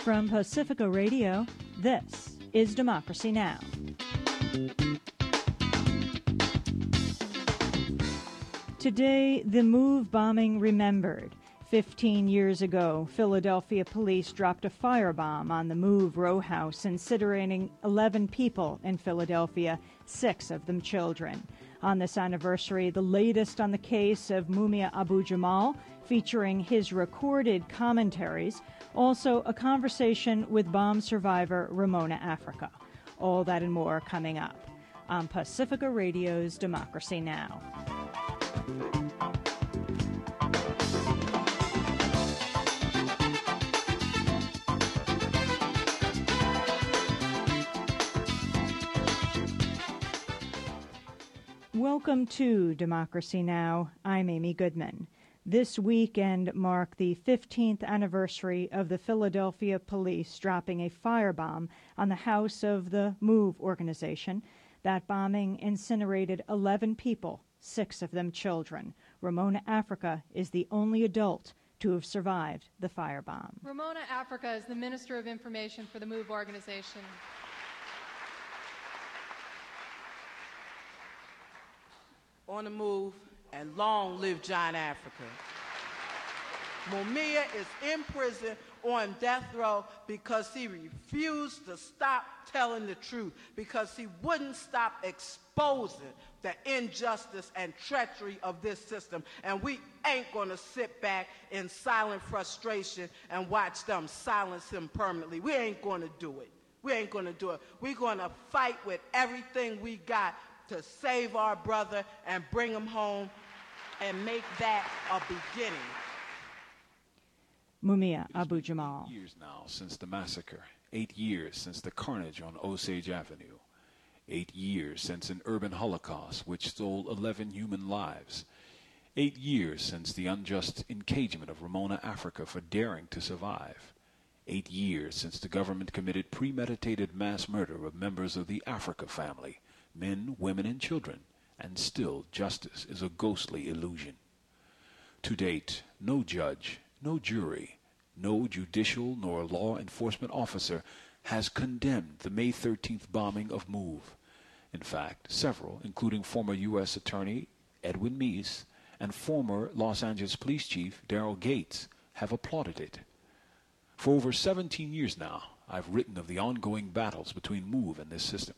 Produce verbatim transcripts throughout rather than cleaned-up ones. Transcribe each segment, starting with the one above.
From Pacifica Radio, this is Democracy Now! Today, the MOVE bombing remembered. Fifteen years ago, Philadelphia police dropped a firebomb on the MOVE row house, incinerating eleven people in Philadelphia, six of them children. On this anniversary, the latest on the case of Mumia Abu-Jamal, featuring his recorded commentaries, also a conversation with bomb survivor Ramona Africa. All that and more coming up on Pacifica Radio's Democracy Now! Welcome to Democracy Now! I'm Amy Goodman. This weekend marked the fifteenth anniversary of the Philadelphia police dropping a firebomb on the house of the MOVE organization. That bombing incinerated eleven people, six of them children. Ramona Africa is the only adult to have survived the firebomb. Ramona Africa is the Minister of Information for the MOVE organization. On the move, and long live John Africa. Mumia is in prison on death row because he refused to stop telling the truth, because he wouldn't stop exposing the injustice and treachery of this system. And we ain't going to sit back in silent frustration and watch them silence him permanently. We ain't going to do it. We ain't going to do it. We're going to fight with everything we got to save our brother and bring him home and make that a beginning. Mumia Abu-Jamal. Eight years now since the massacre. Eight years since the carnage on Osage Avenue. Eight years since an urban holocaust which stole eleven human lives. Eight years since the unjust encagement of Ramona Africa for daring to survive. Eight years since the government committed premeditated mass murder of members of the Africa family, men, women, and children, and still justice is a ghostly illusion. To date, no judge, no jury, no judicial nor law enforcement officer has condemned the May thirteenth bombing of MOVE. In fact, several, including former U S Attorney Edwin Meese and former Los Angeles Police Chief Daryl Gates, have applauded it. For over seventeen years now, I've written of the ongoing battles between MOVE and this system.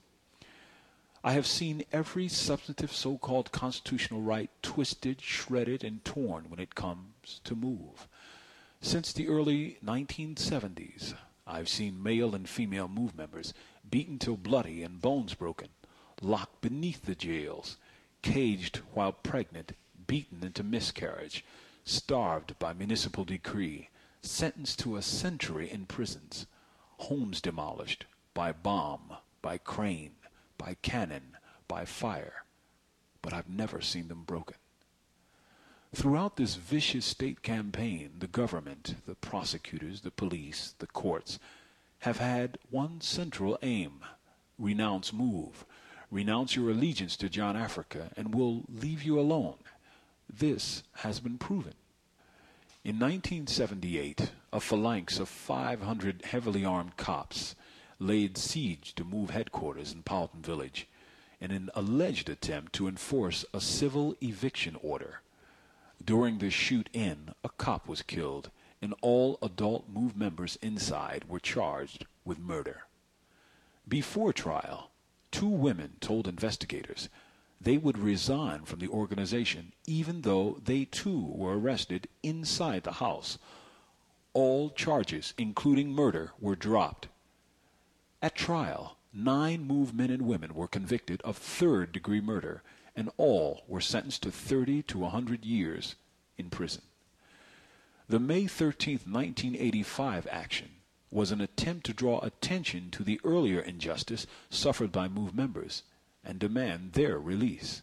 I have seen every substantive so-called constitutional right twisted, shredded, and torn when it comes to MOVE. Since the early nineteen seventies, I've seen male and female MOVE members beaten till bloody and bones broken, locked beneath the jails, caged while pregnant, beaten into miscarriage, starved by municipal decree, sentenced to a century in prisons, homes demolished by bomb, by crane, by cannon, by fire, but I've never seen them broken. Throughout this vicious state campaign, the government, the prosecutors, the police, the courts have had one central aim: renounce MOVE, renounce your allegiance to John Africa, and we'll leave you alone. This has been proven. In nineteen seventy-eight, a phalanx of five hundred heavily armed cops laid siege to MOVE headquarters in Powelton Village in an alleged attempt to enforce a civil eviction order. During the shoot-in, a cop was killed, and all adult MOVE members inside were charged with murder. Before trial, two women told investigators they would resign from the organization even though they too were arrested inside the house. All charges, including murder, were dropped. At trial, nine MOVE men and women were convicted of third-degree murder, and all were sentenced to thirty to one hundred years in prison. The May thirteenth, nineteen eighty-five action was an attempt to draw attention to the earlier injustice suffered by MOVE members and demand their release.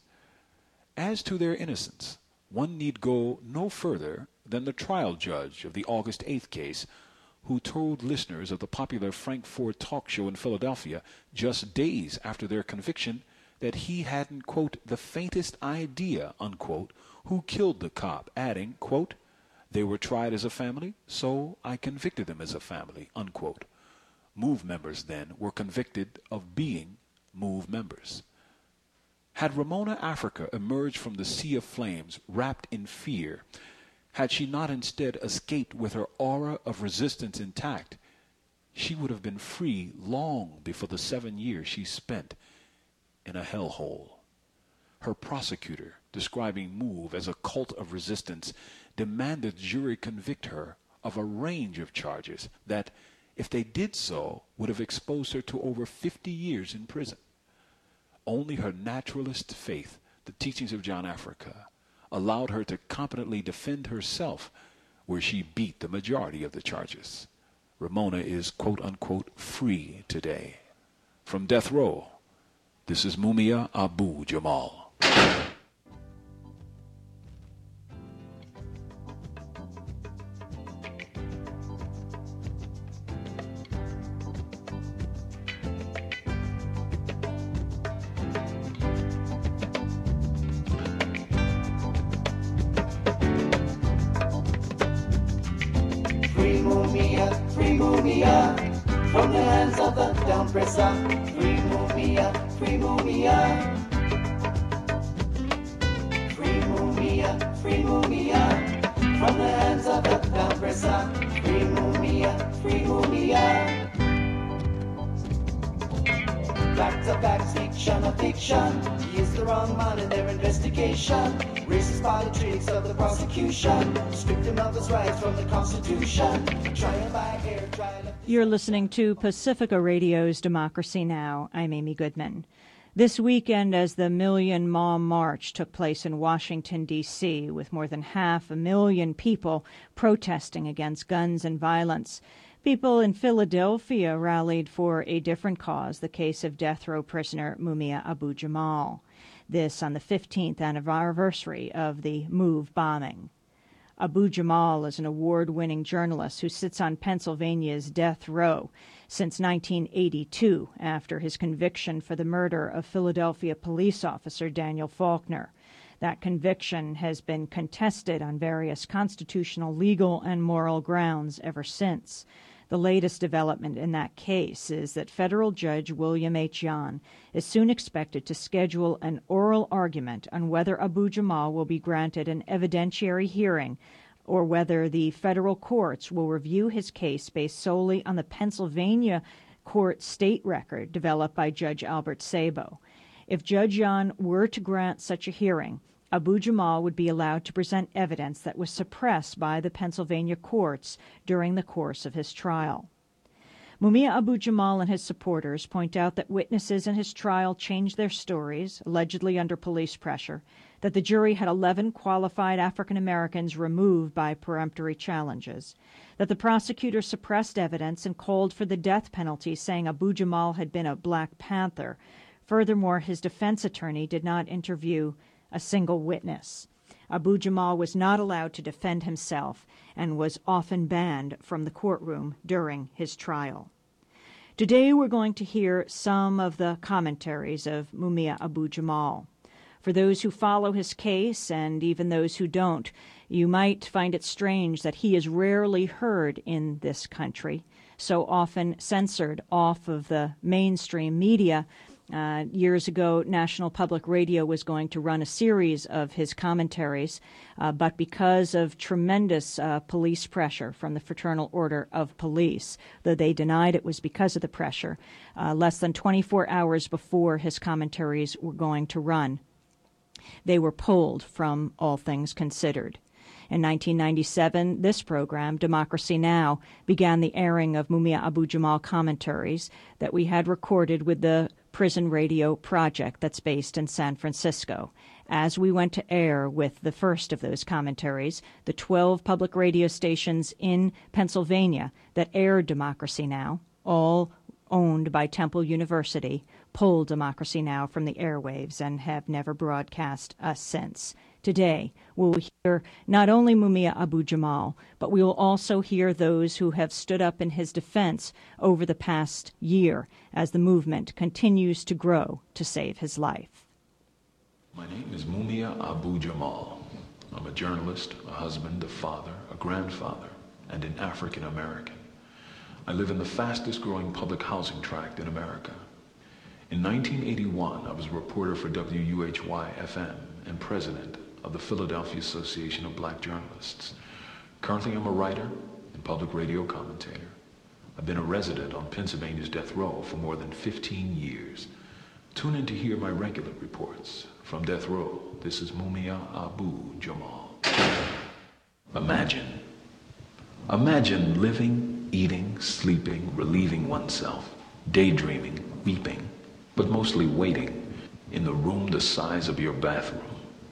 As to their innocence, one need go no further than the trial judge of the August eighth case, who told listeners of the popular Frank Ford talk show in Philadelphia just days after their conviction that he hadn't, quote, the faintest idea, unquote, who killed the cop, adding, quote, They were tried as a family, so I convicted them as a family, unquote. MOVE members then were convicted of being MOVE members. Had Ramona Africa emerged from the sea of flames wrapped in fear, had she not instead escaped with her aura of resistance intact, she would have been free long before the seven years she spent in a hellhole. Her prosecutor, describing MOVE as a cult of resistance, demanded the jury convict her of a range of charges that, if they did so, would have exposed her to over fifty years in prison. Only her naturalist faith, the teachings of John Africa, allowed her to competently defend herself, where she beat the majority of the charges. Ramona is quote-unquote free today. From death row, this is Mumia Abu Jamal. From the hands of the down presser, free Mumia, free Mumia. Free Mumia, free Mumia. From the hands of the down presser, free Mumia, free Mumia. Back to back, fiction of fiction. He is the wrong man in their investigation. Racist politics of the prosecution. Stripped him of his rights from the Constitution. Trial by air, trial of... You're listening to Pacifica Radio's Democracy Now! I'm Amy Goodman. This weekend, as the Million Mom March took place in Washington, D C, with more than half a million people protesting against guns and violence, people in Philadelphia rallied for a different cause, the case of death row prisoner Mumia Abu Jamal. This on the fifteenth anniversary of the MOVE bombing. Abu Jamal is an award-winning journalist who sits on Pennsylvania's death row since nineteen eighty-two after his conviction for the murder of Philadelphia police officer Daniel Faulkner. That conviction has been contested on various constitutional, legal, and moral grounds ever since. The latest development in that case is that federal judge William H. Yan is soon expected to schedule an oral argument on whether Abu Jamal will be granted an evidentiary hearing or whether the federal courts will review his case based solely on the Pennsylvania court state record developed by Judge Albert Sabo. If Judge Yan were to grant such a hearing, Abu Jamal would be allowed to present evidence that was suppressed by the Pennsylvania courts during the course of his trial. Mumia Abu Jamal and his supporters point out that witnesses in his trial changed their stories, allegedly under police pressure, that the jury had eleven qualified African Americans removed by peremptory challenges, that the prosecutor suppressed evidence and called for the death penalty, saying Abu Jamal had been a Black Panther. Furthermore, his defense attorney did not interview a single witness. Abu Jamal was not allowed to defend himself and was often banned from the courtroom during his trial. Today we're going to hear some of the commentaries of Mumia Abu Jamal. For those who follow his case, and even those who don't, you might find it strange that he is rarely heard in this country, so often censored off of the mainstream media. Uh, years ago, National Public Radio was going to run a series of his commentaries, uh, but because of tremendous uh, police pressure from the Fraternal Order of Police, though they denied it was because of the pressure, uh, less than twenty-four hours before his commentaries were going to run, they were pulled from All Things Considered. In nineteen ninety-seven, this program, Democracy Now!, began the airing of Mumia Abu Jamal commentaries that we had recorded with the Prison Radio Project that's based in San Francisco. As we went to air with the first of those commentaries, the twelve public radio stations in Pennsylvania that aired Democracy Now!, all owned by Temple University, pulled Democracy Now! From the airwaves and have never broadcast us since. Today, we will hear not only Mumia Abu Jamal, but we will also hear those who have stood up in his defense over the past year as the movement continues to grow to save his life. My name is Mumia Abu Jamal. I'm a journalist, a husband, a father, a grandfather, and an African American. I live in the fastest growing public housing tract in America. In nineteen eighty-one, I was a reporter for W U H Y F M and president of the Philadelphia Association of Black Journalists. Currently, I'm a writer and public radio commentator. I've been a resident on Pennsylvania's death row for more than fifteen years. Tune in to hear my regular reports. From death row, this is Mumia Abu Jamal. Imagine. Imagine living, eating, sleeping, relieving oneself, daydreaming, weeping, but mostly waiting in the room the size of your bathroom.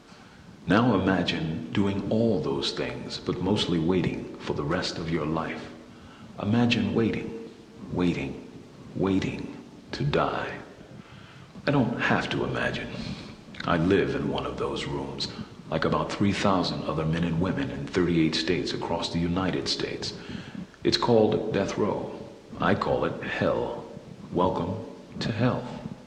Now imagine doing all those things, but mostly waiting for the rest of your life. Imagine waiting, waiting, waiting to die. I don't have to imagine. I live in one of those rooms, like about three thousand other men and women in thirty-eight states across the United States. It's called death row. I call it hell. Welcome to hell.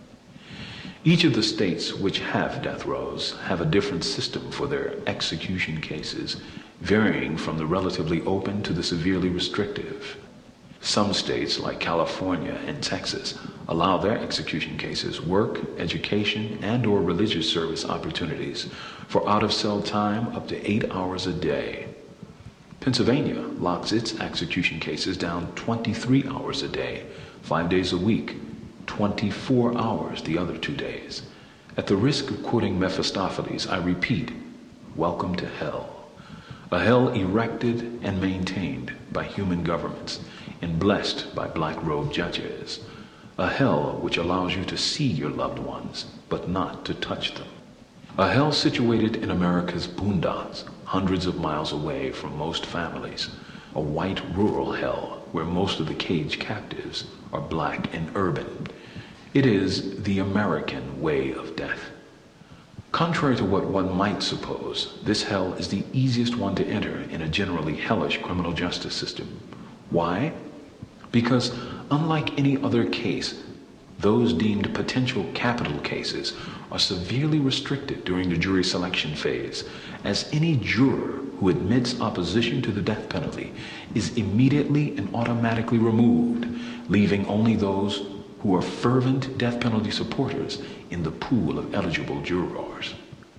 Each of the states which have death rows have a different system for their execution cases, varying from the relatively open to the severely restrictive. Some states, like California and Texas, allow their execution cases work, education, and or religious service opportunities for out-of-cell time up to eight hours a day. Pennsylvania locks its execution cases down twenty-three hours a day, five days a week, twenty-four hours the other two days. At the risk of quoting Mephistopheles, I repeat, welcome to hell. A hell erected and maintained by human governments and blessed by black-robed judges. A hell which allows you to see your loved ones, but not to touch them. A hell situated in America's boondocks, hundreds of miles away from most families. A white rural hell where most of the caged captives are black and urban. It is the American way of death. Contrary to what one might suppose, this hell is the easiest one to enter in a generally hellish criminal justice system. Why? Because unlike any other case, those deemed potential capital cases are severely restricted during the jury selection phase, as any juror who admits opposition to the death penalty is immediately and automatically removed, leaving only those who are fervent death penalty supporters in the pool of eligible jurors.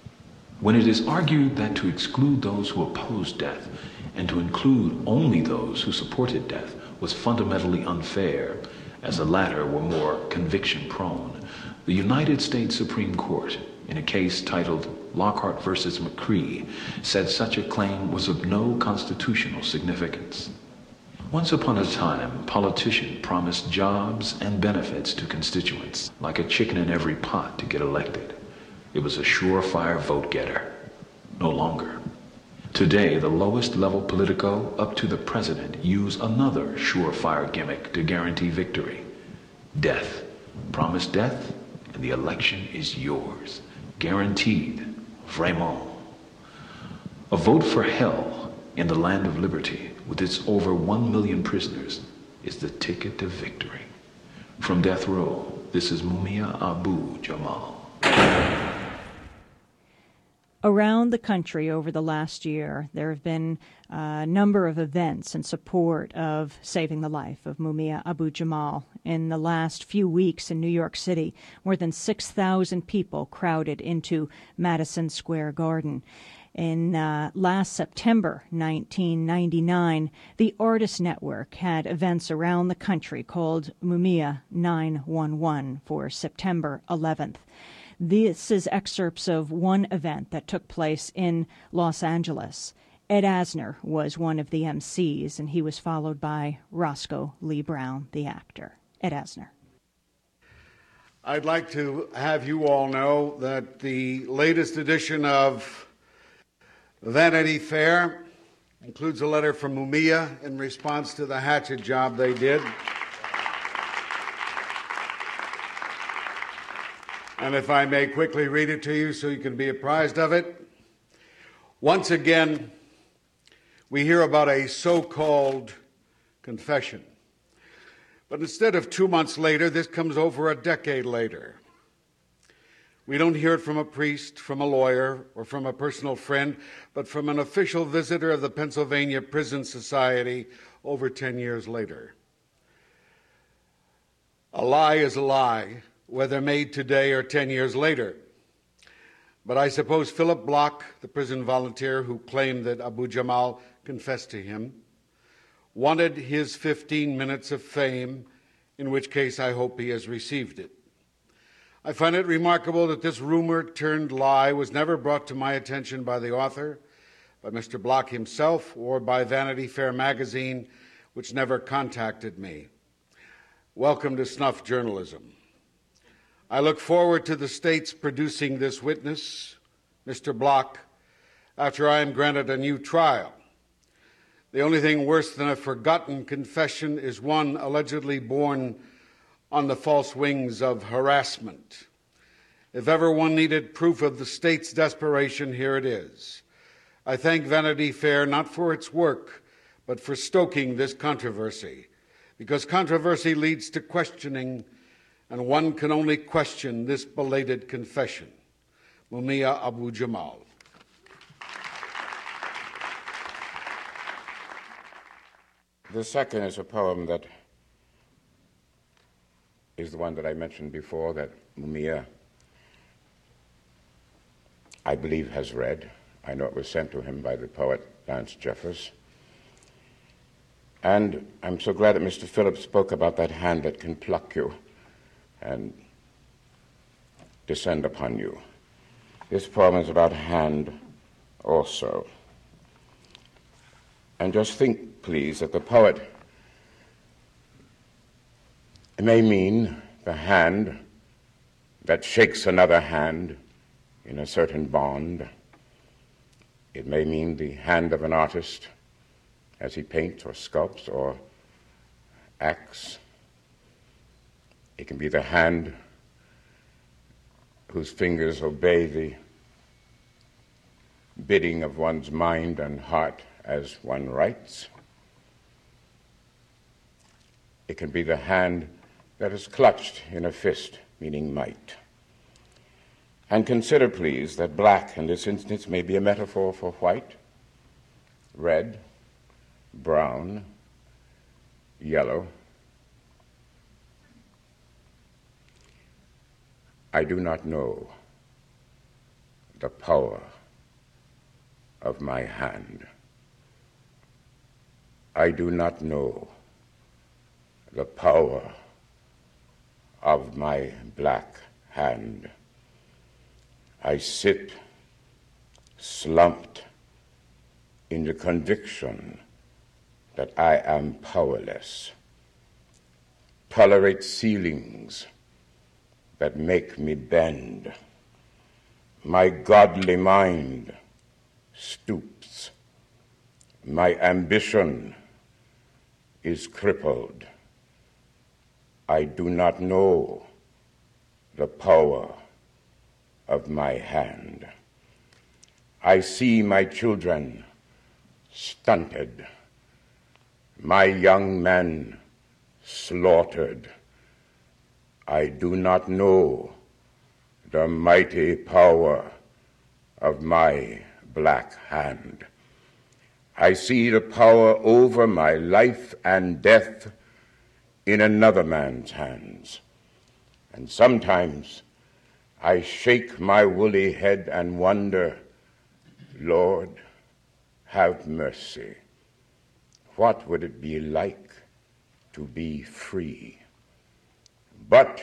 When it is argued that to exclude those who opposed death and to include only those who supported death was fundamentally unfair, as the latter were more conviction-prone, the United States Supreme Court, in a case titled Lockhart versus McCree, said such a claim was of no constitutional significance. Once upon a time, politicians promised jobs and benefits to constituents, like a chicken in every pot to get elected. It was a surefire vote-getter. No longer. Today, the lowest level politico up to the president use another surefire gimmick to guarantee victory. Death. Promise death, and the election is yours. Guaranteed. Vraiment. A vote for hell in the land of liberty, with its over one million prisoners, is the ticket to victory. From death row, this is Mumia Abu Jamal. Around the country over the last year, there have been a number of events in support of saving the life of Mumia Abu Jamal. In the last few weeks in New York City, more than six thousand people crowded into Madison Square Garden. In uh, last September nineteen ninety-nine, the Artist Network had events around the country called Mumia nine one one for September eleventh. This is excerpts of one event that took place in Los Angeles. Ed Asner was one of the M Cs, and he was followed by Roscoe Lee Brown, the actor. Ed Asner. I'd like to have you all know that the latest edition of Vanity Fair includes a letter from Mumia in response to the hatchet job they did. And if I may quickly read it to you so you can be apprised of it. Once again, we hear about a so-called confession. But instead of two months later, this comes over a decade later. We don't hear it from a priest, from a lawyer, or from a personal friend, but from an official visitor of the Pennsylvania Prison Society over ten years later. A lie is a lie, whether made today or ten years later. But I suppose Philip Block, the prison volunteer who claimed that Abu Jamal confessed to him, wanted his fifteen minutes of fame, in which case I hope he has received it. I find it remarkable that this rumor turned lie was never brought to my attention by the author, by Mister Block himself, or by Vanity Fair magazine, which never contacted me. Welcome to snuff journalism. I look forward to the states producing this witness, Mister Block, after I am granted a new trial. The only thing worse than a forgotten confession is one allegedly born on the false wings of harassment. If ever one needed proof of the state's desperation, here it is. I thank Vanity Fair not for its work, but for stoking this controversy, because controversy leads to questioning, and one can only question this belated confession. Mumia Abu Jamal. The second is a poem that is the one that I mentioned before, that Mumia, I believe, has read. I know it was sent to him by the poet Lance Jeffers. And I'm so glad that Mister Phillips spoke about that hand that can pluck you and descend upon you. This poem is about a hand also. And just think, please, that the poet may mean the hand that shakes another hand in a certain bond. It may mean the hand of an artist as he paints or sculpts or acts. It can be the hand whose fingers obey the bidding of one's mind and heart as one writes. It can be the hand that is clutched in a fist, meaning might. And consider, please, that black in this instance may be a metaphor for white, red, brown, yellow. I do not know the power of my hand. I do not know the power of my black hand. I sit slumped in the conviction that I am powerless, tolerate ceilings that make me bend. My godly mind stoops. My ambition is crippled. I do not know the power of my hand. I see my children stunted, my young men slaughtered. I do not know the mighty power of my black hand. I see the power over my life and death in another man's hands. And sometimes I shake my woolly head and wonder, Lord, have mercy. What would it be like to be free? But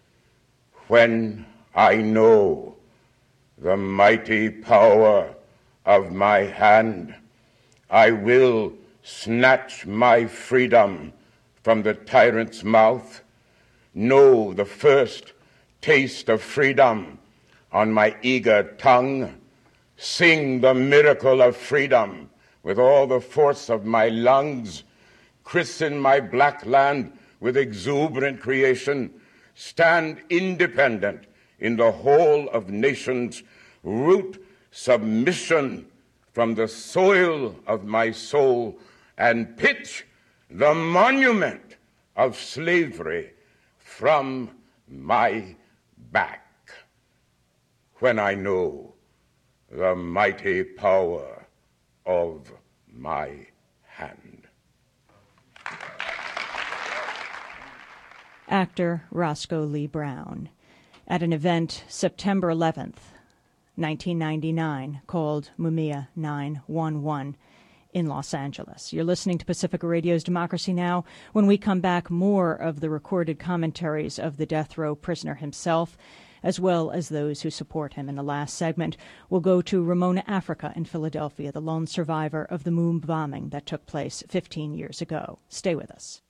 when I know the mighty power of my hand, I will snatch my freedom from the tyrant's mouth, know the first taste of freedom on my eager tongue, sing the miracle of freedom with all the force of my lungs, christen my black land with exuberant creation, stand independent in the whole of nations, root submission from the soil of my soul, and pitch the monument of slavery from my back. when I know the mighty power of my hand. Actor Roscoe Lee Browne at an event September eleventh, nineteen ninety-nine, called Mumia nine one one in Los Angeles. You're listening to Pacifica Radio's Democracy Now! When we come back, more of the recorded commentaries of the death row prisoner himself, as well as those who support him. In the last segment, we'll go to Ramona Africa in Philadelphia, the lone survivor of the moon bombing that took place fifteen years ago. Stay with us.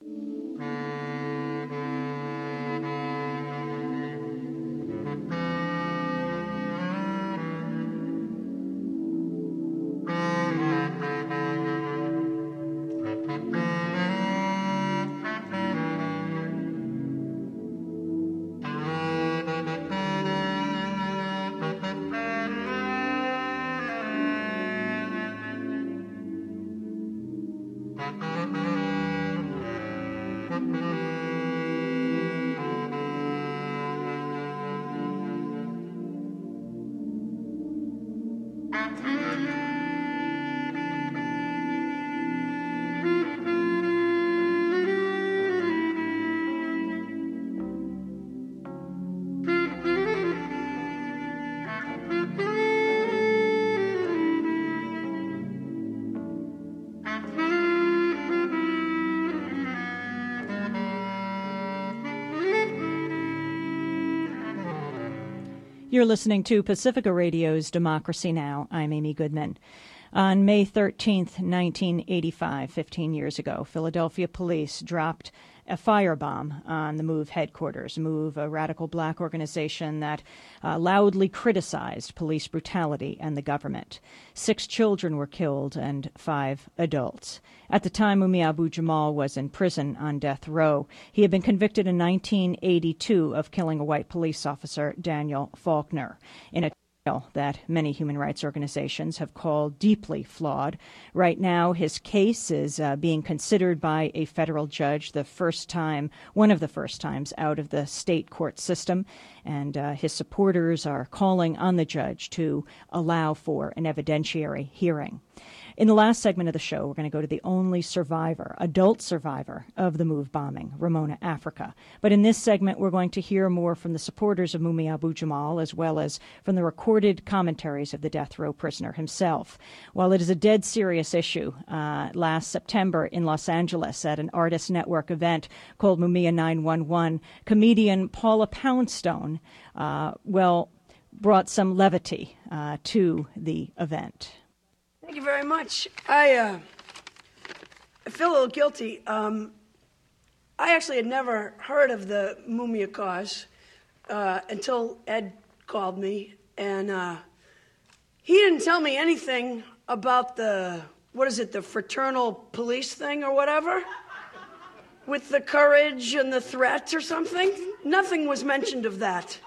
You're listening to Pacifica Radio's Democracy Now! I'm Amy Goodman. On May thirteenth, nineteen eighty-five, fifteen years ago, Philadelphia police dropped a firebomb on the MOVE headquarters. MOVE, a radical black organization that uh, loudly criticized police brutality and the government. Six children were killed and five adults. At the time, Mumia Abu-Jamal was in prison on death row. He had been convicted in nineteen eighty-two of killing a white police officer, Daniel Faulkner, in a that many human rights organizations have called deeply flawed. Right now, his case is uh, being considered by a federal judge, the first time, one of the first times out of the state court system, and uh, his supporters are calling on the judge to allow for an evidentiary hearing. In the last segment of the show, we're going to go to the only survivor, adult survivor of the MOVE bombing, Ramona Africa. But in this segment, we're going to hear more from the supporters of Mumia Abu-Jamal, as well as from the recorded commentaries of the death row prisoner himself. While it is a dead serious issue, uh, last September in Los Angeles at an Artist Network event called Mumia nine one one, comedian Paula Poundstone, uh, well, brought some levity uh, to the event. Thank you very much. I, uh, I feel a little guilty. Um, I actually had never heard of the Mumia cause uh, until Ed called me, and uh, he didn't tell me anything about the, what is it, the fraternal police thing or whatever? With the courage and the threat or something? Nothing was mentioned of that.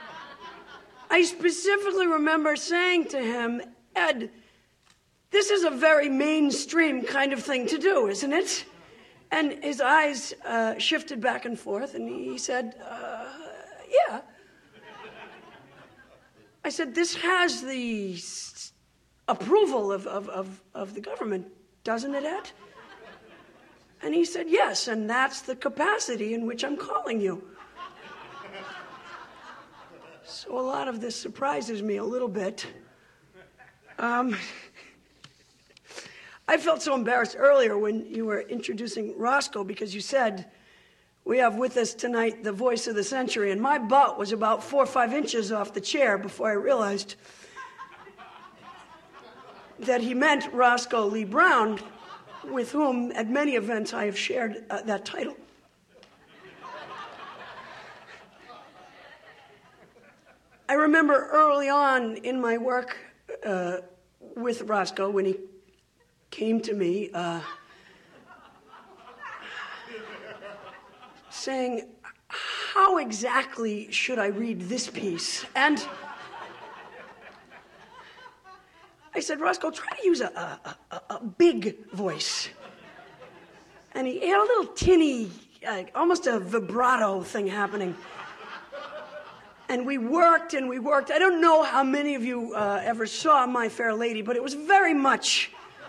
I specifically remember saying to him, Ed, this is a very mainstream kind of thing to do, isn't it? And his eyes uh, shifted back and forth, and he said, uh, yeah. I said, this has the s- approval of, of, of, of the government, doesn't it, Ed? And he said, yes, and that's the capacity in which I'm calling you. So a lot of this surprises me a little bit. Um... I felt so embarrassed earlier when you were introducing Roscoe because you said, we have with us tonight the voice of the century, and my butt was about four or five inches off the chair before I realized that he meant Roscoe Lee Browne, with whom at many events I have shared uh, that title. I remember early on in my work uh, with Roscoe when he came to me uh, saying, how exactly should I read this piece? And I said, Roscoe, try to use a, a, a, a big voice. And he had a little tinny, uh, almost a vibrato thing happening. and we worked and we worked. I don't know how many of you uh, ever saw My Fair Lady, but it was very much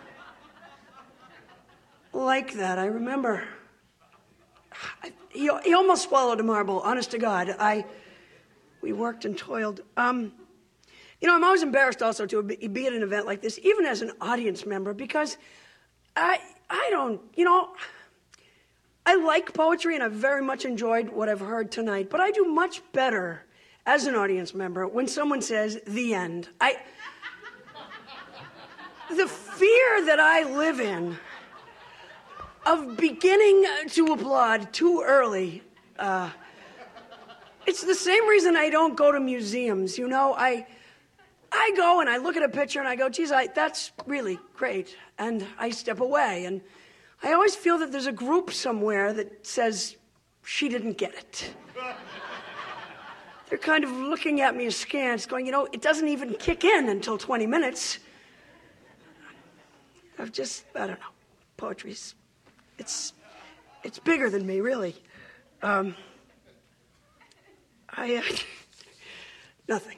like that. I remember I, he, he almost swallowed a marble, honest to God. I, we worked and toiled. Um, you know, I'm always embarrassed also to be, be at an event like this, even as an audience member, because I, I don't, you know, I like poetry and I've very much enjoyed what I've heard tonight, but I do much better as an audience member when someone says, the end. I, the fear that I live in of beginning to applaud too early, uh, it's the same reason I don't go to museums, you know? I, I go and I look at a picture and I go, geez, I, that's really great. And I step away. And I always feel that there's a group somewhere that says, she didn't get it. They're kind of looking at me askance, going, you know, it doesn't even kick in until twenty minutes. I've just, I don't know, poetry's, it's, it's bigger than me, really. Um, I, uh, nothing.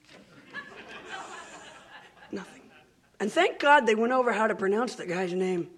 Nothing. And thank God they went over how to pronounce the guy's name.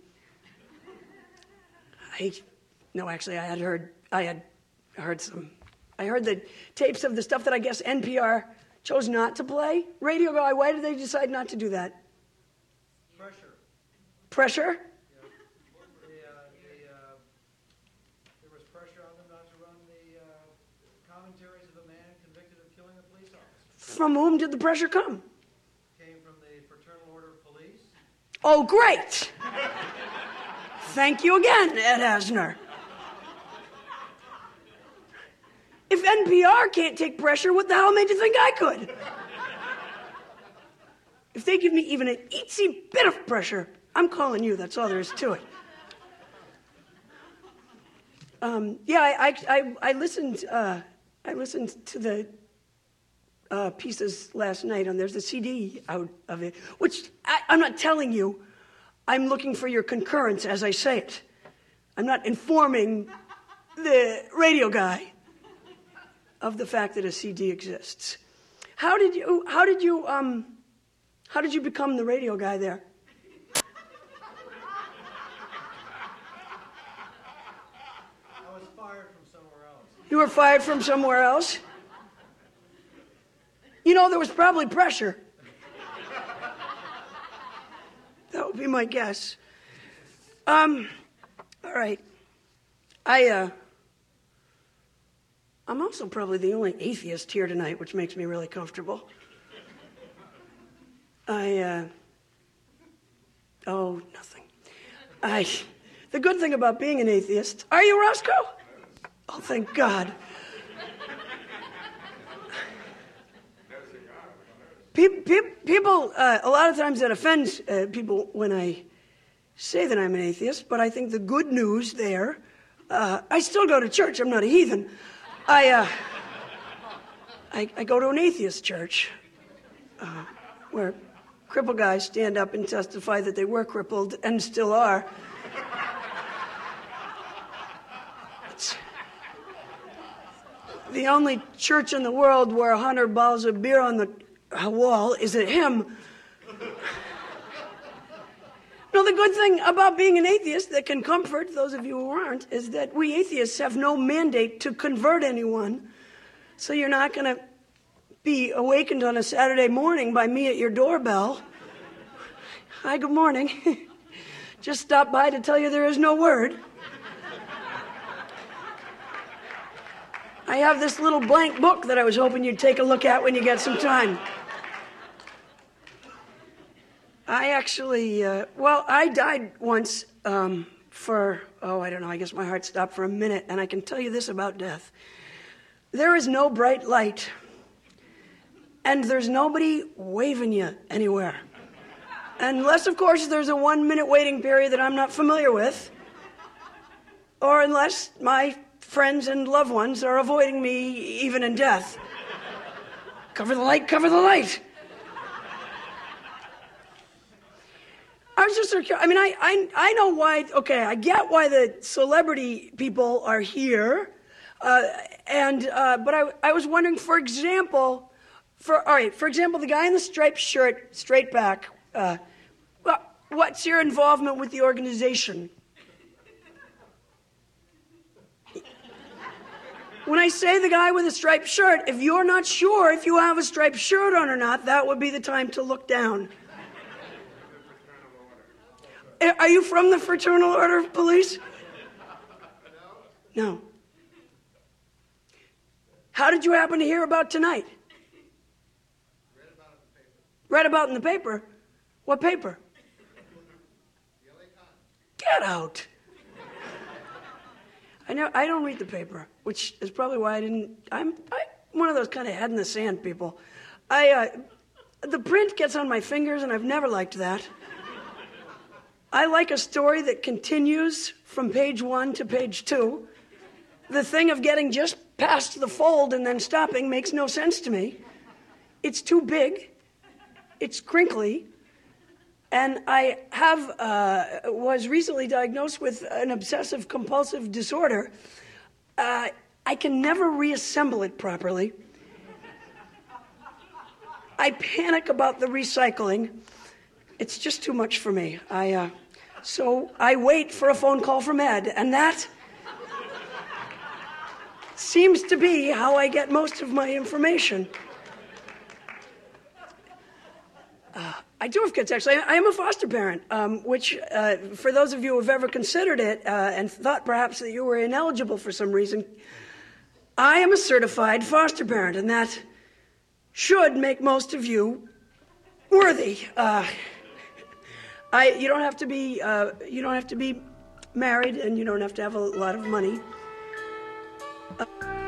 I, no, actually, I had heard, I had heard some, I heard the tapes of the stuff that I guess N P R chose not to play. Radio Guy, why did they decide not to do that? Pressure. Pressure? Yeah. The, uh, the, uh, there was pressure on them not to run the uh, commentaries of a man convicted of killing a police officer. From whom did the pressure come? Came from the Fraternal Order of Police. Oh, great! Thank you again, Ed Asner. If N P R can't take pressure, what the hell made you think I could? If they give me even an itsy bit of pressure, I'm calling you. That's all there is to it. Um, yeah, I, I, I listened. Uh, I listened to the uh, pieces last night, and there's a C D out of it, which I, I'm not telling you. I'm looking for your concurrence as I say it. I'm not informing the radio guy of the fact that a C D exists. How did you? How did you? Um, how did you become the radio guy there? I was fired from somewhere else. You were fired from somewhere else? You know, there was probably pressure. That would be my guess. Um, all right. I, uh, I'm also probably the only atheist here tonight, which makes me really comfortable. I, uh, oh, nothing. I, the good thing about being an atheist, are you, Roscoe? Oh, thank God. People, uh, a lot of times that offends uh, people when I say that I'm an atheist, but I think the good news there, uh, I still go to church, I'm not a heathen. I, uh, I, I go to an atheist church uh, where crippled guys stand up and testify that they were crippled and still are. It's the only church in the world where a hundred bottles of beer on the wall is a hymn. No, the good thing about being an atheist that can comfort those of you who aren't is that we atheists have no mandate to convert anyone. So you're not going to be awakened on a Saturday morning by me at your doorbell. Hi, good morning. Just stopped by to tell you there is no word. I have this little blank book that I was hoping you'd take a look at when you get some time. I actually, uh, well, I died once um, for, oh, I don't know, I guess my heart stopped for a minute, and I can tell you this about death. There is no bright light, and there's nobody waving you anywhere. Unless, of course, there's a one-minute waiting period that I'm not familiar with, or unless my friends and loved ones are avoiding me even in death. Cover the light, cover the light. I was just sort of curious. I mean, I, I, I know why, okay, I get why the celebrity people are here. Uh, and uh, but I, I was wondering, for example, for all right, for example, the guy in the striped shirt, straight back. Uh, what's your involvement with the organization? When I say the guy with a striped shirt, if you're not sure if you have a striped shirt on or not, that would be the time to look down. Are you from the Fraternal Order of Police? No. How did you happen to hear about tonight? Read about it in the paper. Read about it in the paper? What paper? The L A Times. Get out. I know I don't read the paper, which is probably why I didn't. I'm I, one of those kind of head in the sand people. I uh, the print gets on my fingers, and I've never liked that. I like a story that continues from page one to page two. The thing of getting just past the fold and then stopping makes no sense to me. It's too big. It's crinkly. And I have uh, was recently diagnosed with an obsessive compulsive disorder. Uh, I can never reassemble it properly. I panic about the recycling. It's just too much for me. I uh, so I wait for a phone call from Ed, and that seems to be how I get most of my information. Uh, I do have kids, actually. I am a foster parent, um, which, uh, for those of you who have ever considered it uh, and thought perhaps that you were ineligible for some reason, I am a certified foster parent, and that should make most of you worthy. Uh, I, you don't have to be, uh, you don't have to be married, and you don't have to have a lot of money. Uh,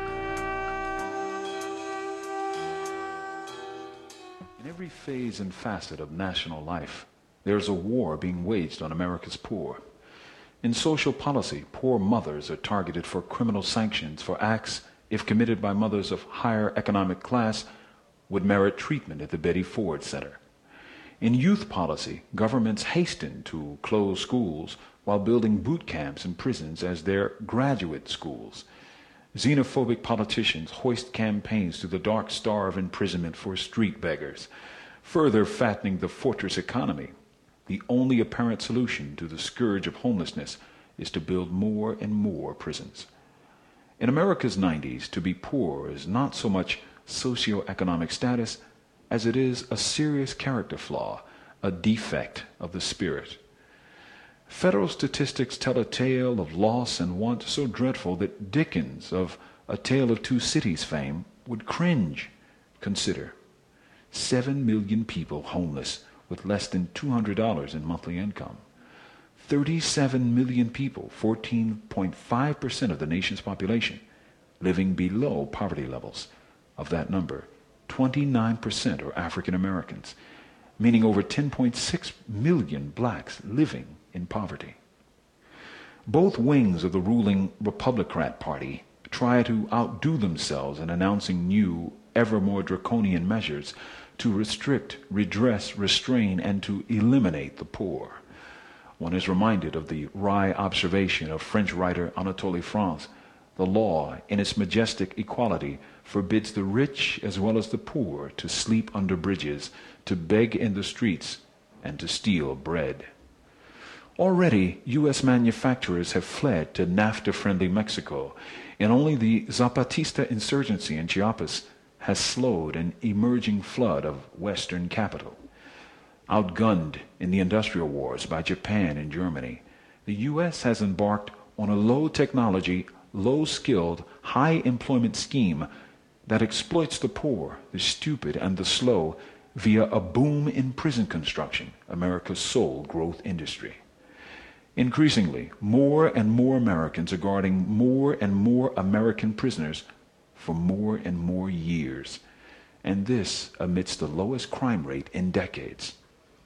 In every phase and facet of national life, there is a war being waged on America's poor. In social policy, poor mothers are targeted for criminal sanctions for acts, if committed by mothers of higher economic class, would merit treatment at the Betty Ford Center. In youth policy, governments hasten to close schools while building boot camps and prisons as their graduate schools. Xenophobic politicians hoist campaigns to the dark star of imprisonment for street beggars, further fattening the fortress economy. The only apparent solution to the scourge of homelessness is to build more and more prisons. In America's nineties, to be poor is not so much socioeconomic status as it is a serious character flaw, a defect of the spirit. Federal statistics tell a tale of loss and want so dreadful that Dickens, of A Tale of Two Cities fame, would cringe. Consider, seven million people homeless with less than two hundred dollars in monthly income. thirty-seven million people, fourteen point five percent of the nation's population, living below poverty levels. Of that number, twenty-nine percent are African Americans, meaning over ten point six million blacks living in poverty. Both wings of the ruling Republican Party try to outdo themselves in announcing new, ever more draconian measures to restrict, redress, restrain, and to eliminate the poor. One is reminded of the wry observation of French writer Anatole France: the law, in its majestic equality, forbids the rich as well as the poor to sleep under bridges, to beg in the streets, and to steal bread. Already, U S manufacturers have fled to NAFTA-friendly Mexico, and only the Zapatista insurgency in Chiapas has slowed an emerging flood of Western capital. Outgunned in the industrial wars by Japan and Germany, the U S has embarked on a low-technology, low-skilled, high-employment scheme that exploits the poor, the stupid, and the slow via a boom in prison construction, America's sole growth industry. Increasingly, more and more Americans are guarding more and more American prisoners for more and more years, and this amidst the lowest crime rate in decades.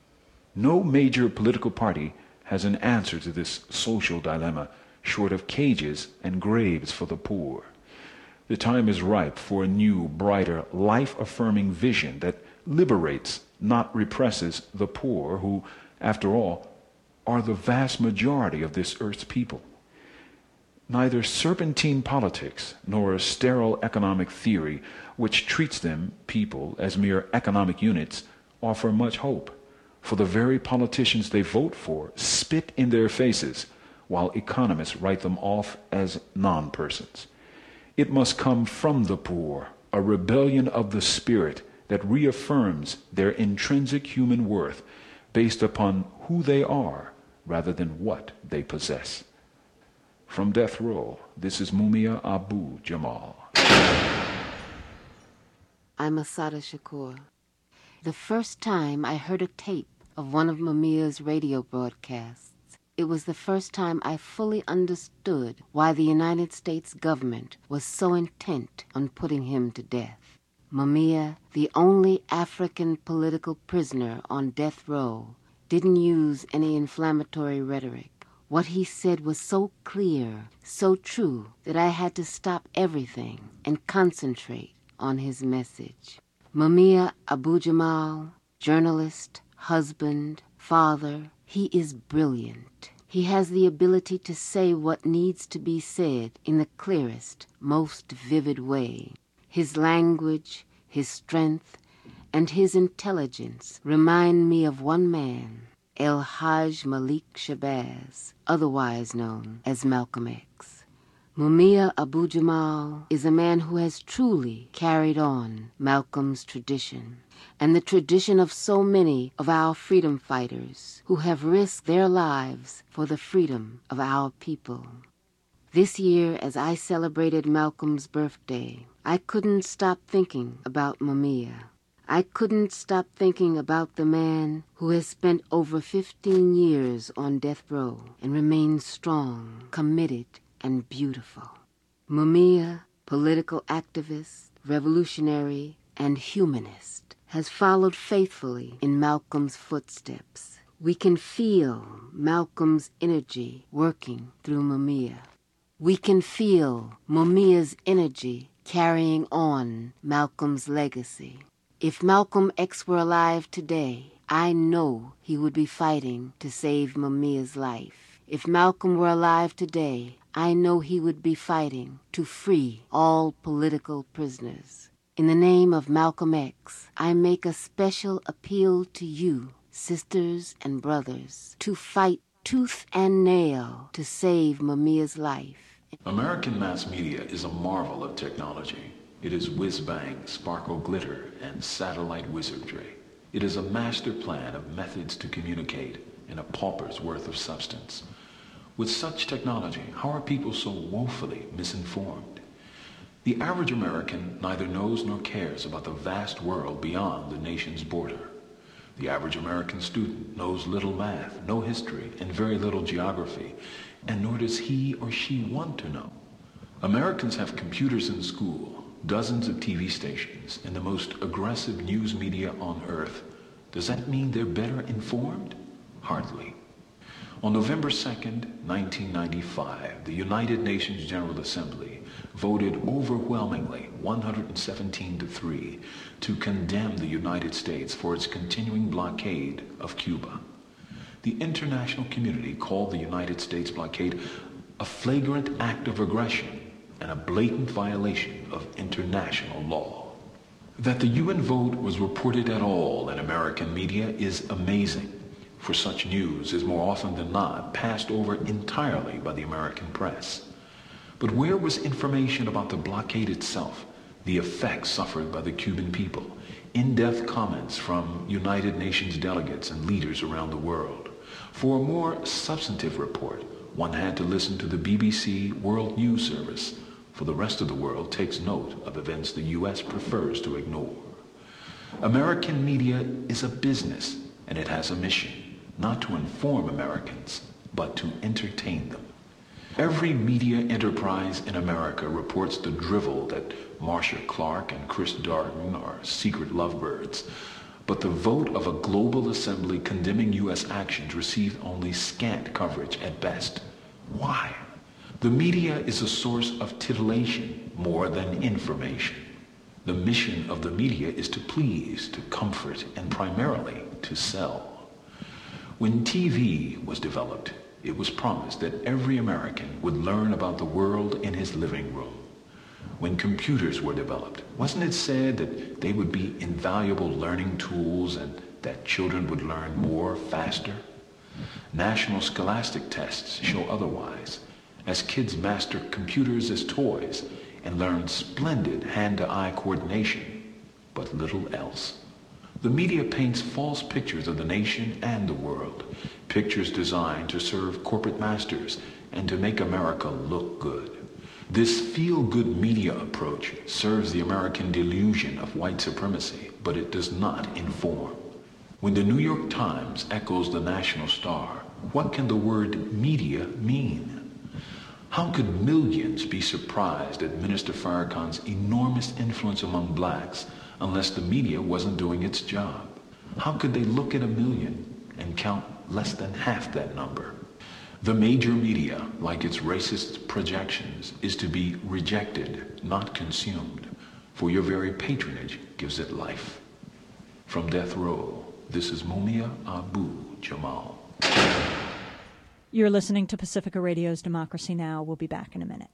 No major political party has an answer to this social dilemma short of cages and graves for the poor. The time is ripe for a new, brighter, life-affirming vision that liberates, not represses, the poor who, after all, are the vast majority of this earth's people. Neither serpentine politics nor a sterile economic theory which treats them, people, as mere economic units offer much hope. For the very politicians they vote for spit in their faces, while economists write them off as non-persons. It must come from the poor, a rebellion of the spirit that reaffirms their intrinsic human worth based upon who they are rather than what they possess. From death row, this is Mumia Abu Jamal. I'm Asada Shakur. The first time I heard a tape of one of Mumia's radio broadcasts, it was the first time I fully understood why the United States government was so intent on putting him to death. Mumia, the only African political prisoner on death row, didn't use any inflammatory rhetoric. What he said was so clear, so true, that I had to stop everything and concentrate on his message. Mumia Abu Jamal, journalist, husband, father, he is brilliant. He has the ability to say what needs to be said in the clearest, most vivid way. His language, his strength, and his intelligence remind me of one man, El Hajj Malik Shabazz, otherwise known as Malcolm X. Mumia Abu Jamal is a man who has truly carried on Malcolm's tradition, and the tradition of so many of our freedom fighters who have risked their lives for the freedom of our people. This year, as I celebrated Malcolm's birthday, I couldn't stop thinking about Mumia. I couldn't stop thinking about the man who has spent over fifteen years on death row and remains strong, committed, and beautiful. Mumia, political activist, revolutionary, and humanist, has followed faithfully in Malcolm's footsteps. We can feel Malcolm's energy working through Mumia. We can feel Mumia's energy carrying on Malcolm's legacy. If Malcolm X were alive today, I know he would be fighting to save Mumia's life. If Malcolm were alive today, I know he would be fighting to free all political prisoners. In the name of Malcolm X, I make a special appeal to you, sisters and brothers, to fight tooth and nail to save Mumia's life. American mass media is a marvel of technology. It is whiz-bang, sparkle glitter, and satellite wizardry. It is a master plan of methods to communicate in a pauper's worth of substance. With such technology, how are people so woefully misinformed? The average American neither knows nor cares about the vast world beyond the nation's border. The average American student knows little math, no history, and very little geography, and nor does he or she want to know. Americans have computers in school, dozens of T V stations, and the most aggressive news media on earth. Does that mean they're better informed? Hardly. On November second, nineteen ninety-five, the United Nations General Assembly voted overwhelmingly, one hundred seventeen to three, to condemn the United States for its continuing blockade of Cuba. The international community called the United States blockade a flagrant act of aggression and a blatant violation of international law. That the U N vote was reported at all in American media is amazing, for such news is more often than not passed over entirely by the American press. But where was information about the blockade itself, the effects suffered by the Cuban people, in-depth comments from United Nations delegates and leaders around the world? For a more substantive report, one had to listen to the B B C World News Service, for the rest of the world takes note of events the U S prefers to ignore. American media is a business, and it has a mission, not to inform Americans, but to entertain them. Every media enterprise in America reports the drivel that Marcia Clark and Chris Darden are secret lovebirds, but the vote of a global assembly condemning U S actions received only scant coverage at best. Why? The media is a source of titillation more than information. The mission of the media is to please, to comfort, and primarily to sell. When T V was developed, It was promised that every American would learn about the world in his living room. When computers were developed, wasn't it said that they would be invaluable learning tools and that children would learn more faster? National scholastic tests show otherwise, as kids master computers as toys and learn splendid hand-to-eye coordination, but little else. The media paints false pictures of the nation and the world, pictures designed to serve corporate masters and to make America look good. This feel-good media approach serves the American delusion of white supremacy, but it does not inform. When the New York Times echoes the National Star, what can the word media mean? How could millions be surprised at Minister Farrakhan's enormous influence among blacks unless the media wasn't doing its job? How could they look at a million and count less than half that number? The major media, like its racist projections, is to be rejected, not consumed, for your very patronage gives it life. From death row, this is Mumia Abu-Jamal. You're listening to Pacifica Radio's Democracy Now! We'll be back in a minute.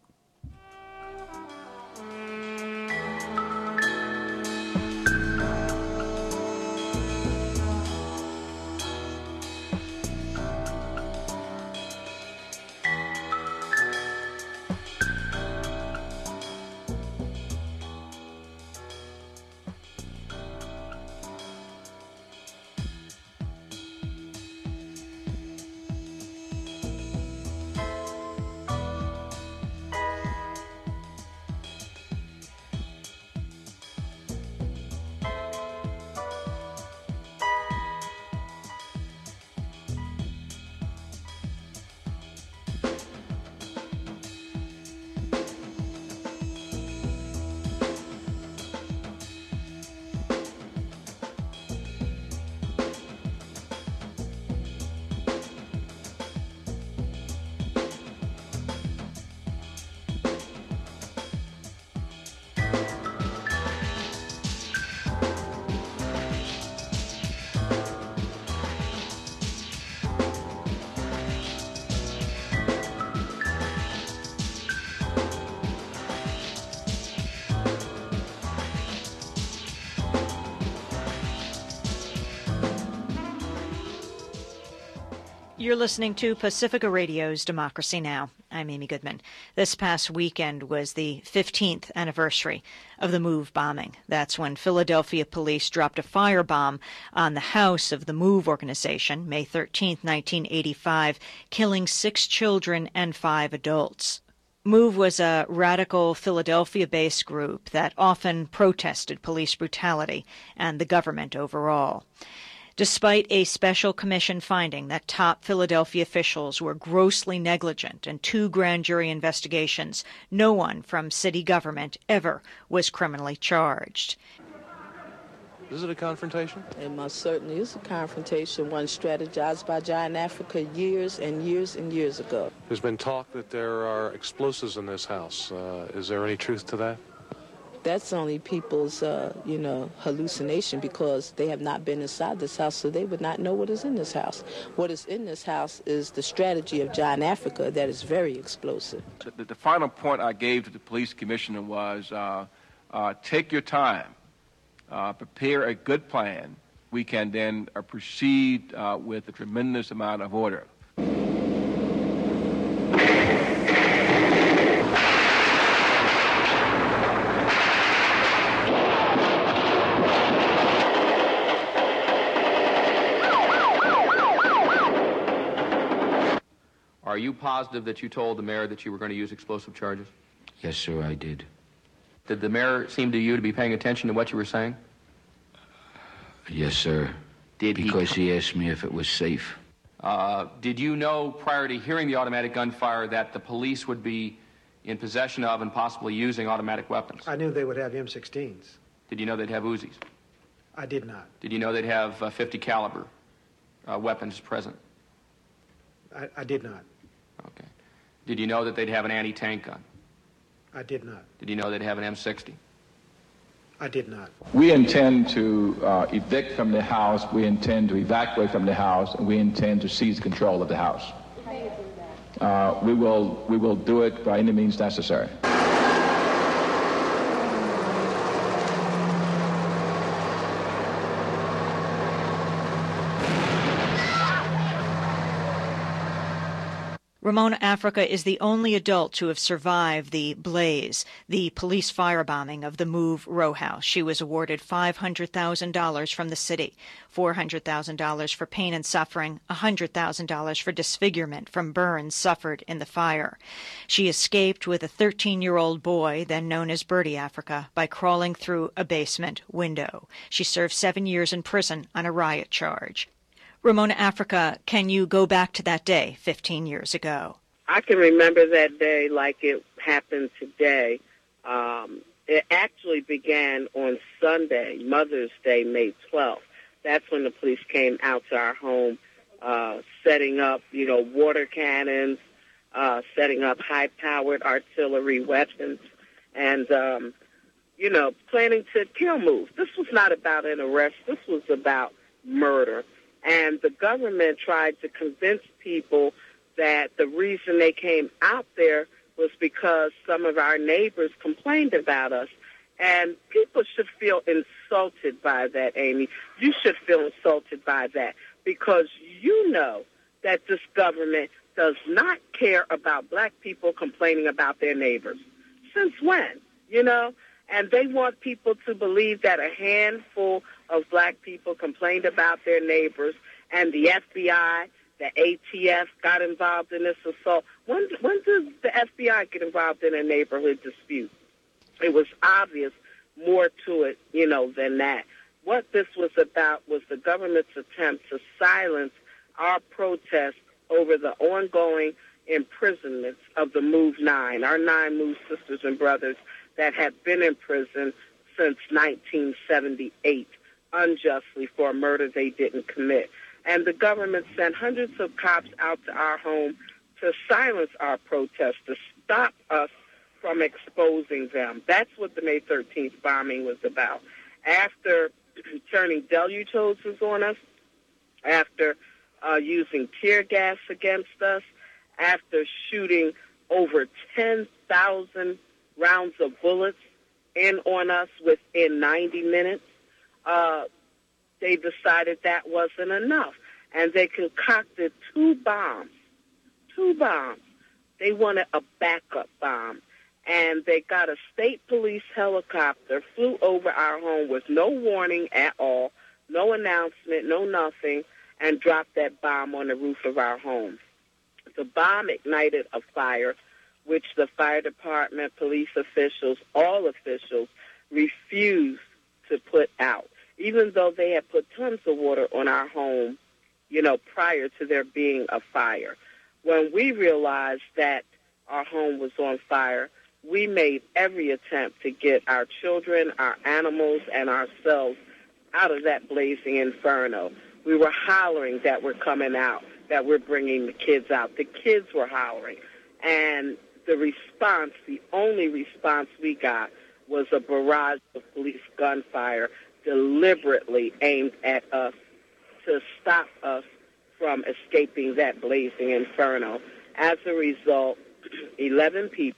You're listening to Pacifica Radio's Democracy Now! I'm Amy Goodman. This past weekend was the fifteenth anniversary of the MOVE bombing. That's when Philadelphia police dropped a firebomb on the house of the MOVE organization, May thirteenth, nineteen eighty-five, killing six children and five adults. MOVE was a radical Philadelphia-based group that often protested police brutality and the government overall. Despite a special commission finding that top Philadelphia officials were grossly negligent in two grand jury investigations, no one from city government ever was criminally charged. Is it a confrontation? It most certainly is a confrontation, one strategized by Giant Africa years and years and years ago. There's been talk that there are explosives in this house. Uh, is there any truth to that? That's only people's, uh, you know, hallucination, because they have not been inside this house, so they would not know what is in this house. What is in this house is the strategy of Giant Africa that is very explosive. The, the final point I gave to the police commissioner was uh, uh, take your time, uh, prepare a good plan. We can then uh, proceed uh, with a tremendous amount of order. Are you positive that you told the mayor that you were going to use explosive charges? Yes, sir, I did. Did the mayor seem to you to be paying attention to what you were saying? Yes, sir. Did because he... he asked me if it was safe. Uh, did you know prior to hearing the automatic gunfire that the police would be in possession of and possibly using automatic weapons? I knew they would have M sixteens. Did you know they'd have Uzis? I did not. Did you know they'd have uh, fifty caliber uh, weapons present? I, I did not. Okay. Did you know that they'd have an anti-tank gun? I did not. Did you know they'd have an M sixty? I did not. We intend to uh, evict from the house, we intend to evacuate from the house, and we intend to seize control of the house. uh, we will we will do it by any means necessary. Ramona Africa is the only adult to have survived the blaze, the police firebombing of the Move row house. She was awarded five hundred thousand dollars from the city, four hundred thousand dollars for pain and suffering, one hundred thousand dollars for disfigurement from burns suffered in the fire. She escaped with a thirteen-year-old boy, then known as Birdie Africa, by crawling through a basement window. She served seven years in prison on a riot charge. Ramona Africa, can you go back to that day fifteen years ago? I can remember that day like it happened today. Um, it actually began on Sunday, Mother's Day, May twelfth. That's when the police came out to our home, uh, setting up, you know, water cannons, uh, setting up high-powered artillery weapons, and, um, you know, planning to kill Move. This was not about an arrest. This was about murder. And the government tried to convince people that the reason they came out there was because some of our neighbors complained about us. And people should feel insulted by that, Amy. You should feel insulted by that because you know that this government does not care about black people complaining about their neighbors. Since when? You know? And they want people to believe that a handful of black people complained about their neighbors, and the F B I, the A T F got involved in this assault. When, when does the F B I get involved in a neighborhood dispute? It was obvious more to it, you know, than that. What this was about was the government's attempt to silence our protest over the ongoing imprisonments of the Move Nine, our nine Move sisters and brothers that have been in prison since nineteen seventy-eight, unjustly for a murder they didn't commit. And the government sent hundreds of cops out to our home to silence our protest, to stop us from exposing them. That's what the May thirteenth bombing was about. After turning deluge hoses on us, after uh, using tear gas against us, after shooting over ten thousand rounds of bullets in on us within ninety minutes, uh, they decided that wasn't enough. And they concocted two bombs, two bombs. They wanted a backup bomb. And they got a state police helicopter, flew over our home with no warning at all, no announcement, no nothing, and dropped that bomb on the roof of our home. The bomb ignited a fire which the fire department, police officials, all officials refused to put out, even though they had put tons of water on our home, you know, prior to there being a fire. When we realized that our home was on fire, we made every attempt to get our children, our animals, and ourselves out of that blazing inferno. We were hollering that we're coming out, that we're bringing the kids out. The kids were hollering. And the response, the only response we got, was a barrage of police gunfire deliberately aimed at us to stop us from escaping that blazing inferno. As a result, eleven people,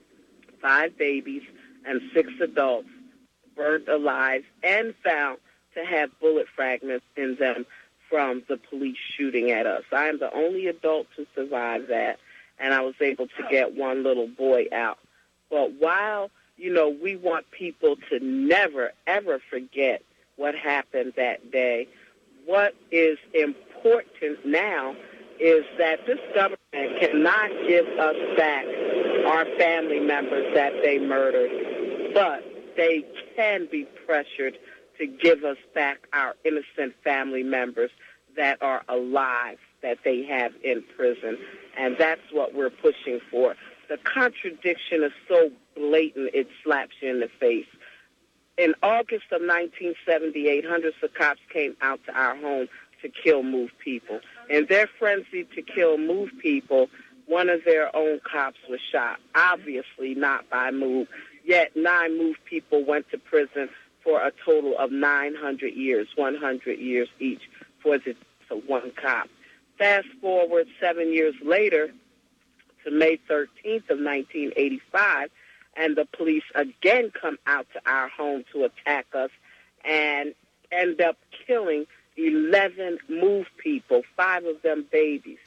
five babies, and six adults burned alive and found to have bullet fragments in them from the police shooting at us. I am the only adult to survive that, and I was able to get one little boy out. But while, you know, we want people to never, ever forget what happened that day, what is important now is that this government cannot give us back our family members that they murdered, but they can be pressured to give us back our innocent family members that are alive, that they have in prison. And that's what we're pushing for. The contradiction is so blatant, it slaps you in the face. In August of nineteen seventy-eight, hundreds of cops came out to our home to kill Move people. In their frenzy to kill Move people, one of their own cops was shot, obviously not by Move. Yet nine Move people went to prison for a total of nine hundred years, one hundred years each for the for one cop. Fast forward seven years later, to May thirteenth of nineteen eighty-five, and the police again come out to our home to attack us and end up killing eleven MOVE people, five of them babies.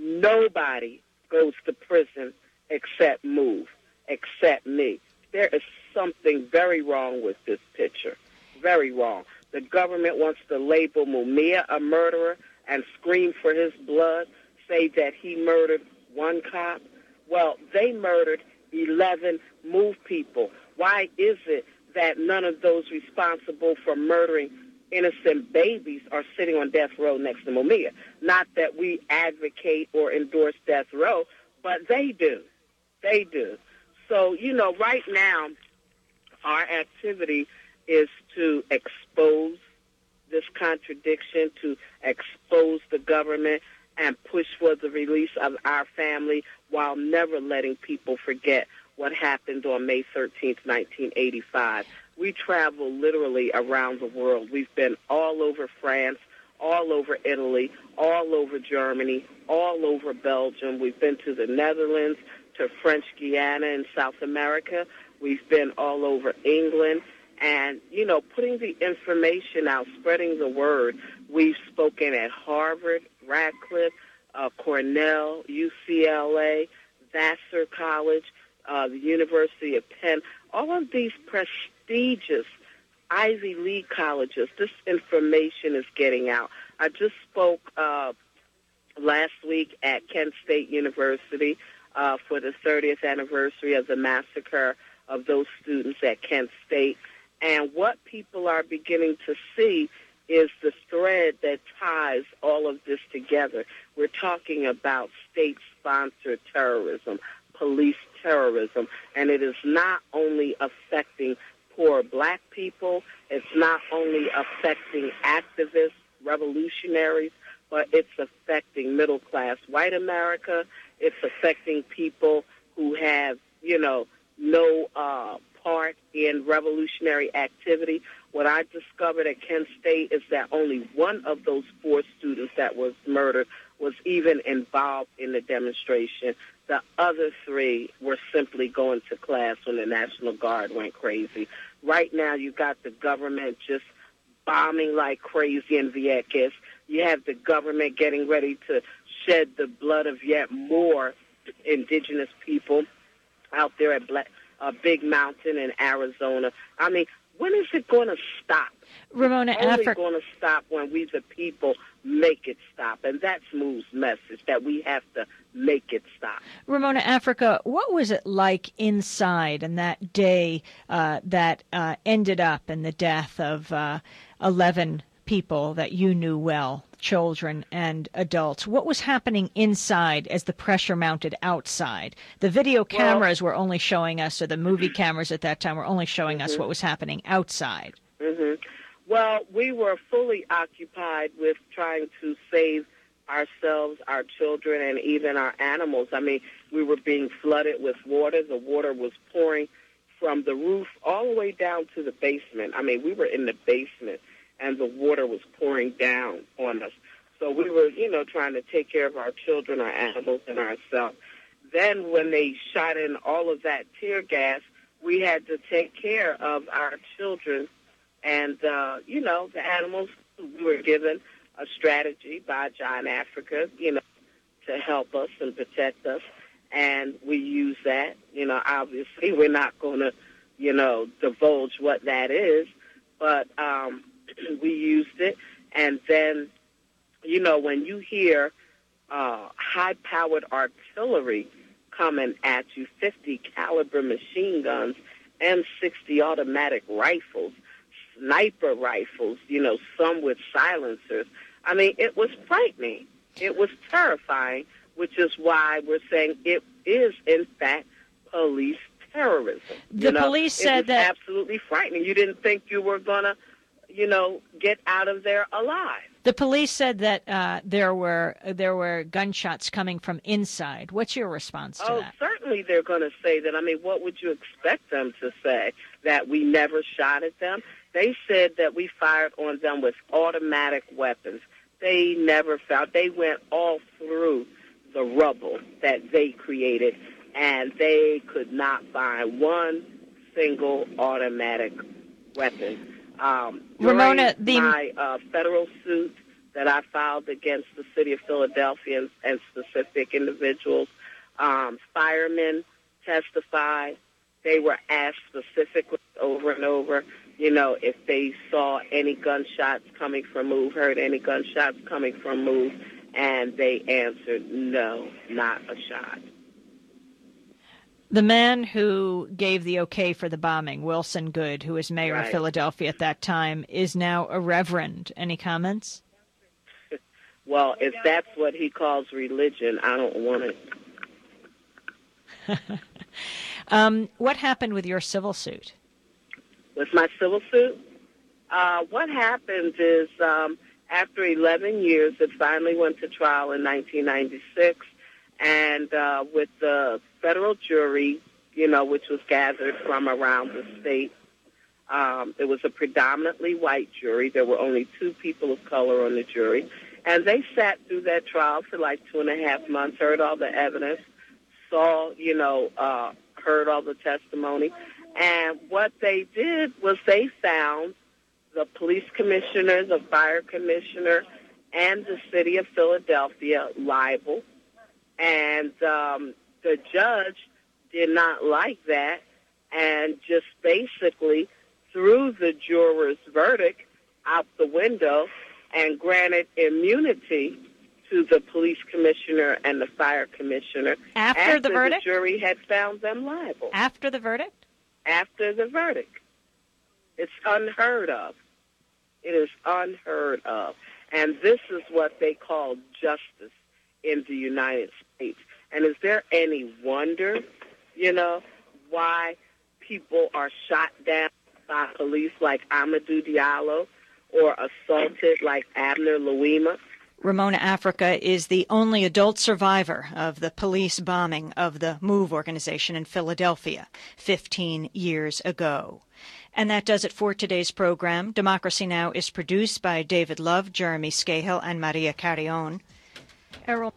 Nobody goes to prison except MOVE, except me. There is something very wrong with this picture, very wrong. The government wants to label Mumia a murderer and scream for his blood, say that he murdered one cop. Well, they murdered eleven MOVE people. Why is it that none of those responsible for murdering innocent babies are sitting on death row next to Mumia? Not that we advocate or endorse death row, but they do. They do. So, you know, right now, our activity is to expose this contradiction, to expose the government and push for the release of our family while never letting people forget what happened on May thirteenth, nineteen eighty-five. We travel literally around the world. We've been all over France, all over Italy, all over Germany, all over Belgium. We've been to the Netherlands, to French Guiana in South America. We've been all over England. And, you know, putting the information out, spreading the word. We've spoken at Harvard, Radcliffe, uh, Cornell, U C L A, Vassar College, uh, the University of Penn, all of these prestigious Ivy League colleges. This information is getting out. I just spoke uh, last week at Kent State University uh, for the thirtieth anniversary of the massacre of those students at Kent State. And what people are beginning to see is the thread that ties all of this together. We're talking about state-sponsored terrorism, police terrorism, and it is not only affecting poor black people, it's not only affecting activists, revolutionaries, but it's affecting middle-class white America. It's affecting people who have, you know, no uh, part in revolutionary activity. What I discovered at Kent State is that only one of those four students that was murdered was even involved in the demonstration. The other three were simply going to class when the National Guard went crazy. Right now, you got the government just bombing like crazy in Vieques. You have the government getting ready to shed the blood of yet more indigenous people out there at Black, uh, Big Mountain in Arizona. I mean, when is it going to stop? Ramona, it's only Afri- going to stop when we, the people, make it stop. And that's MOVE's message, that we have to make it stop. Ramona, Africa, what was it like inside in that day uh, that uh, ended up in the death of uh, eleven people that you knew well, children and adults? What was happening inside as the pressure mounted outside? The video cameras well, were only showing us, or the movie cameras at that time were only showing mm-hmm. us what was happening outside. Mm-hmm. Well, we were fully occupied with trying to save ourselves, our children, and even our animals. I mean, we were being flooded with water. The water was pouring from the roof all the way down to the basement. I mean, we were in the basement, and the water was pouring down on us. So we were, you know, trying to take care of our children, our animals, and ourselves. Then when they shot in all of that tear gas, we had to take care of our children and, uh, you know, the animals. We were given a strategy by John Africa, you know, to help us and protect us. And we use that. You know, obviously we're not going to, you know, divulge what that is, but um, we used it. And then, you know, when you hear uh, high-powered artillery coming at you, fifty caliber machine guns, M sixty automatic rifles, sniper rifles, you know, some with silencers, I mean, it was frightening. It was terrifying, which is why we're saying it is, in fact, police terrorism. The you know, police said it was that absolutely frightening. You didn't think you were going to, you know, get out of there alive. The police said that uh, there were there were gunshots coming from inside. What's your response to oh, that? Certainly they're going to say that. I mean, what would you expect them to say? That we never shot at them? They said that we fired on them with automatic weapons. They never found. They went all through the rubble that they created, and they could not find one single automatic weapon. Um, Ramona, during the my uh, federal suit that I filed against the city of Philadelphia and, and specific individuals, um, firemen testified. They were asked specifically over and over, you know, if they saw any gunshots coming from Move, heard any gunshots coming from Move, and they answered no, not a shot. The man who gave the okay for the bombing, Wilson Good, who was mayor Right. of Philadelphia at that time, is now a reverend. Any comments? Well, if that's what he calls religion, I don't want it. um, what happened with your civil suit? With my civil suit, uh, what happened is um, after eleven years, it finally went to trial in nineteen ninety-six, and uh, with the federal jury, you know, which was gathered from around the state, um, it was a predominantly white jury. There were only two people of color on the jury, and they sat through that trial for like two and a half months, heard all the evidence, saw, you know, uh, heard all the testimony. And what they did was they found the police commissioner, the fire commissioner, and the city of Philadelphia liable. And um, the judge did not like that and just basically threw the juror's verdict out the window and granted immunity to the police commissioner and the fire commissioner After the verdict? the jury had found them liable. After the verdict? After the verdict. It's unheard of. It is unheard of. And this is what they call justice in the United States. And is there any wonder, you know, why people are shot down by police like Amadou Diallo or assaulted like Abner Louima? Ramona Africa is the only adult survivor of the police bombing of the MOVE organization in Philadelphia fifteen years ago. And that does it for today's program. Democracy Now! Is produced by David Love, Jeremy Scahill, and Maria Carrion. Errol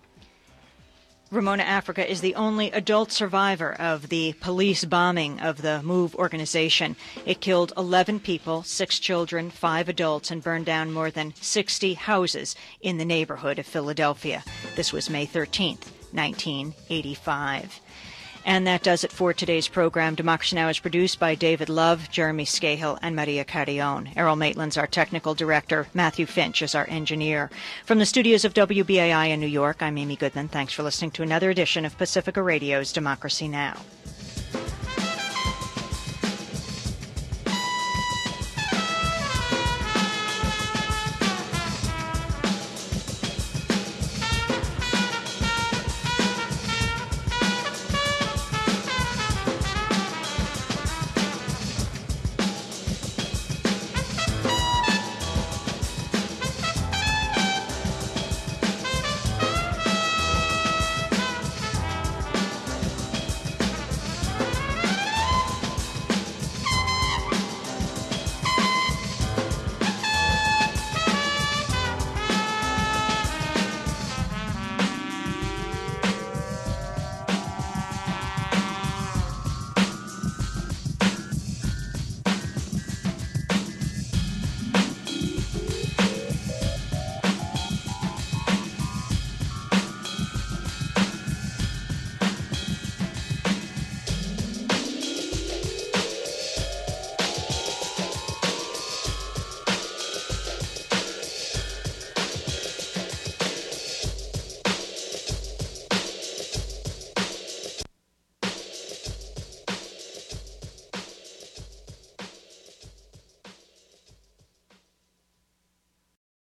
Ramona Africa is the only adult survivor of the police bombing of the MOVE organization. It killed eleven people, six children, five adults, and burned down more than sixty houses in the neighborhood of Philadelphia. This was May thirteenth, nineteen eighty-five. And that does it for today's program. Democracy Now! Is produced by David Love, Jeremy Scahill, and Maria Carrion. Errol Maitland's our technical director. Matthew Finch is our engineer. From the studios of W B A I in New York, I'm Amy Goodman. Thanks for listening to another edition of Pacifica Radio's Democracy Now!